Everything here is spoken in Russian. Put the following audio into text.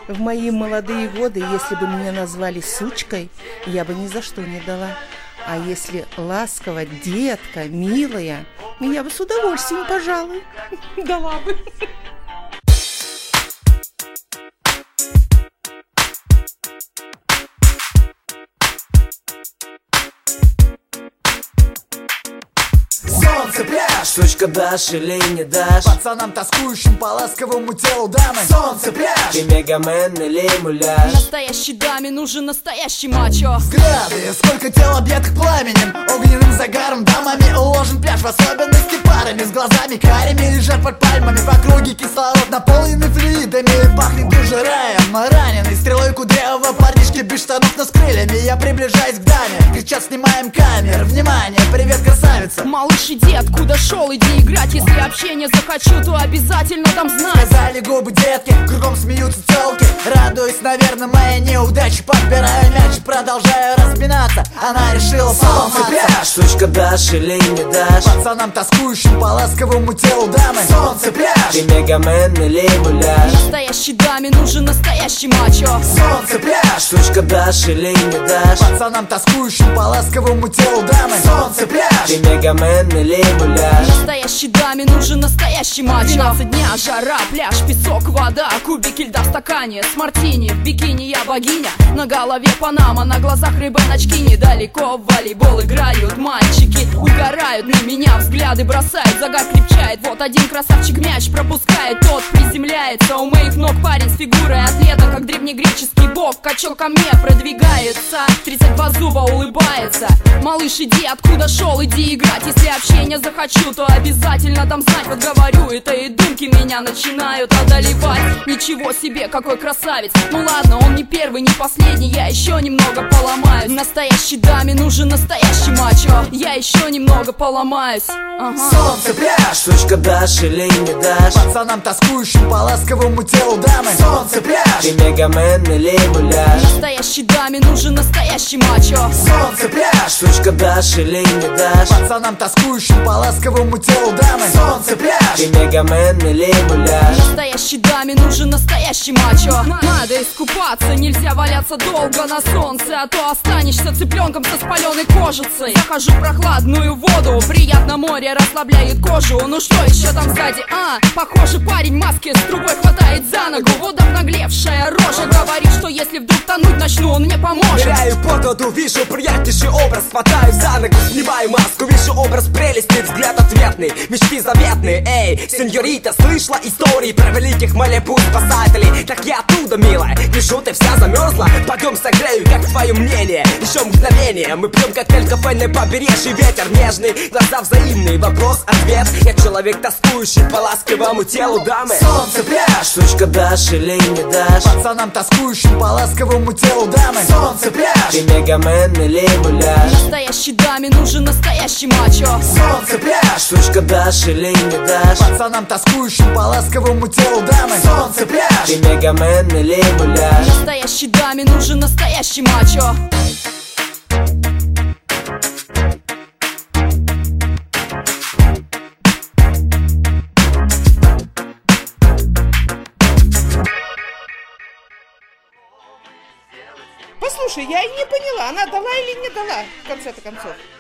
В мои молодые годы, если бы меня назвали сучкой, я бы ни за что не дала. А если ласково, детка, милая, я бы с удовольствием, пожалуй, дала бы. Солнце, пляж, сучка, дашь или не дашь пацанам, тоскующим по ласковому телу дамы. Солнце, пляж, ты мегамен или муляж. Настоящей даме нужен настоящий мачо. Взгляды, сколько тел объятых пламенем, огненным загаром дамами уложен пляж. В особенности парами с глазами карими лежат под пальмами. В округе кислород наполненный флюидами, пахнет уже раем. Раненый стрелой кудрявого парнишки без штанов, но с крыльями. Я приближаюсь к даме, кричат: снимаем камеры. Внимание, привет, красавица. Малыш, иди, откуда шел, иди играть. Если общение захочу, то обязательно дам знать. Сказали губы детки, кругом смеются телки. Радуюсь, наверное, моей неудаче. Подбираю мяч, продолжаю распинаться. Она решила солнце, пляж, сучка, дашь или не дашь пацанам, тоскующим по ласковому телу дамы. Солнце, пляж, ты мегамен или муляж. Настоящей даме нужен настоящий мачо. Солнце, пляж, сучка, дашь или не дашь пацанам, тоскующим по ласковому телу дамы. Солнце, пляж, ты мегамен или муляж. Настоящей даме нужен настоящий мачо. 12 дня, жара, пляж, песок, вода, кубики льда в стакане с мартини. В бикини я богиня, на голове панама, на глазах рыбоночки. Недалеко в волейбол играют мальчики, угорают на меня, взгляды бросают, загар крепчает. Вот один красавчик мяч пропускает, тот приземляется. У моих ног парень с фигурой атлета, как древнегреческий бог. Качок ко мне продвигается, 32 зуба улыбается. Малыш, иди, откуда шел, иди играть. Если общение захочу, то обязательно дам знать. Вот говорю, это и думки меня начинают одолевать. Ничего себе, какой красавец. Ну ладно, он не первый, не последний, я еще немного поломаюсь. Настоящей даме нужен настоящий мачо. Я еще немного поломаюсь. Солнце, пляж, сучка, дашь или не дашь пацанам, тоскующим по ласковому телу дамы. Солнце, пляж, ты мегамен или муляж. Настоящей даме нужен настоящий мачо. Солнце, пляж, сучка, дашь или не дашь пацанам, тоскующим по ласковому телу дамы. Солнце, пляж, ты мегамен или муляж. Настоящей даме нужен настоящий мачо. Надо искупаться, нельзя валяться долго на солнце, а то останешься цыпленком со спаленной кожицей. Захожу в прохладную воду, приятно, море расслабляет кожу. Ну что еще там сзади? Похоже, парень в маске с трубой хватает за ногу. Вот обнаглевшая рожа говорит, что если вдруг тонуть начну, он мне поможет. Ныряю под воду, вижу приятнейший образ, хватаю за ногу, снимаю маску, вижу образ прелести, взгляд ответный, мечты заветные. Эй, сеньорита, слышала истории про великих Малибу спасателей? Так я оттуда, милая, вижу, ты вся замерзла. Пойдем согрею, как твое мнение. Еще мгновение, мы пьем коктейль в кафе на побережье. Ветер нежный, глаза взаимные, вопрос-ответ. Я человек, тоскующий по ласковому телу дамы. Солнце, пляж, сучка, дашь или не дашь пацанам, тоскующим по ласковому телу дамы. Солнце, пляж, ты мегамен или муляж. Настоящей даме нужен настоящий мачо. Солнце, пляж, сучка, дашь или не дашь пацанам, тоскующим по ласковому телу дамы. Солнце, пляж, ты мегамен или муляж. Настоящей даме нужен настоящий мачо. Послушай, я и не поняла, она дала или не дала, в конце-то концов.